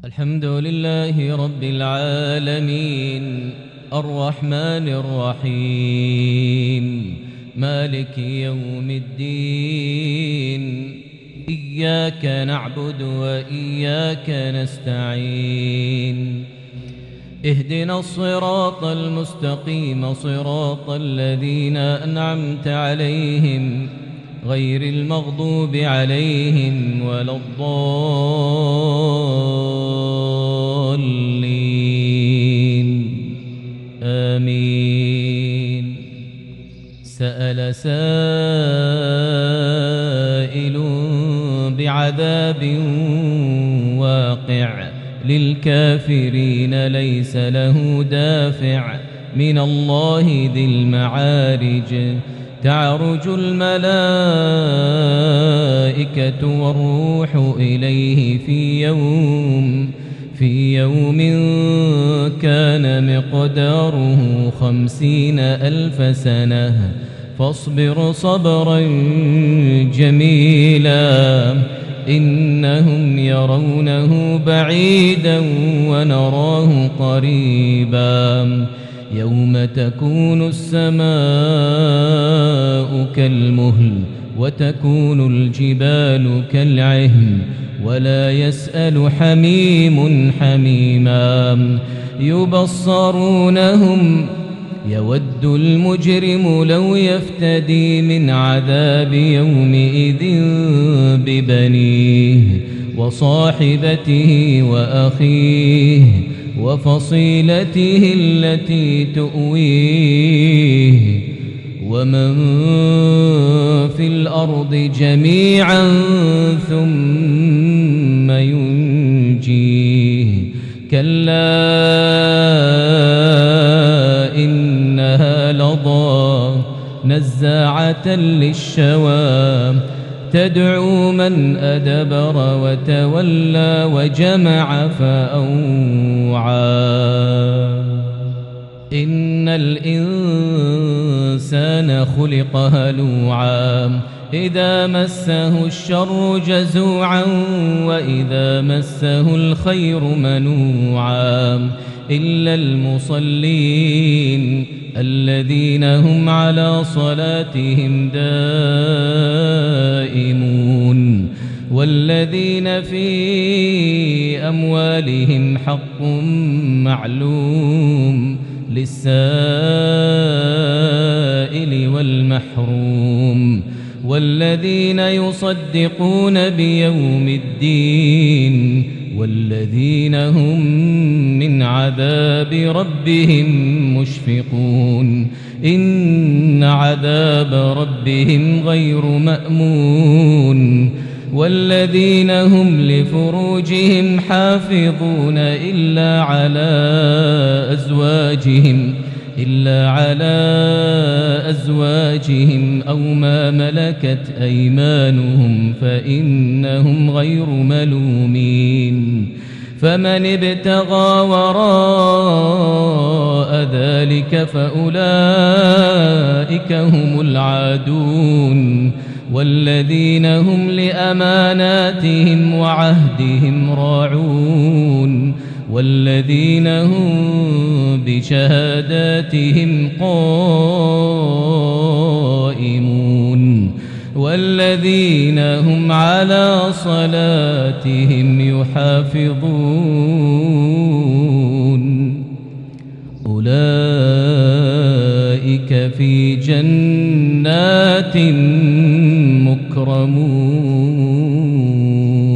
الحمد لله رب العالمين الرحمن الرحيم مالك يوم الدين إياك نعبد وإياك نستعين اهدنا الصراط المستقيم صراط الذين أنعمت عليهم غير المغضوب عليهم ولا الضالين آمين. سأل سائل بعذاب واقع للكافرين ليس له دافع من الله ذي المعارج تعرج الملائكة والروح إليه في يوم كان مقداره 50,000 سنة فاصبر صبرا جميلا إنهم يرونه بعيدا ونراه قريبا يوم تكون السماء كالمهل وتكون الجبال كالعهن ولا يسأل حميم حميما يبصرونهم يود المجرم لو يفتدي من عذاب يومئذ ببنيه وصاحبته وأخيه وفصيلته التي تؤويه ومن في الأرض جميعا ثم ينجيه كلا إنها لظى نزاعة للشوى تدعو من أدبر وتولى وجمع فأوعى إن الإنسان خلق هلوعا إذا مسه الشر جزوعا وإذا مسه الخير منوعا إلا المصلين الذين هم على صلاتهم دائمون والذين في أموالهم حق معلوم للسائل والمحروم والذين يصدقون بيوم الدين والذين هم من عذاب ربهم مشفقون إن عذاب ربهم غير مأمون والذين هم لفروجهم حافظون إلا على أزواجهم أو ما ملكت أيمانهم فإنهم غير ملومين فمن ابتغى وراء ذلك فأولئك هم العادون والذين هم لأماناتهم وعهدهم راعون والذين هم بشهاداتهم قائمون والذين هم على صلاتهم يحافظون أولئك في جنات مكرمون